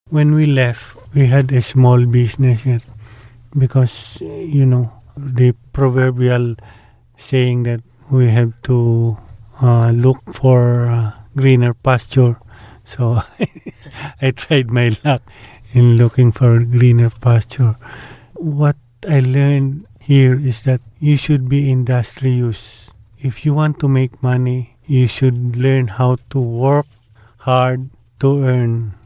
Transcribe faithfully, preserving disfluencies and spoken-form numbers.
When we left, we had a small business here because, you know, the proverbial saying that we have to uh, look for uh, greener pasture. So I tried my luck in looking for greener pasture. What I learned here is that you should be industrious. If you want to make money, you should learn how to work hard to earn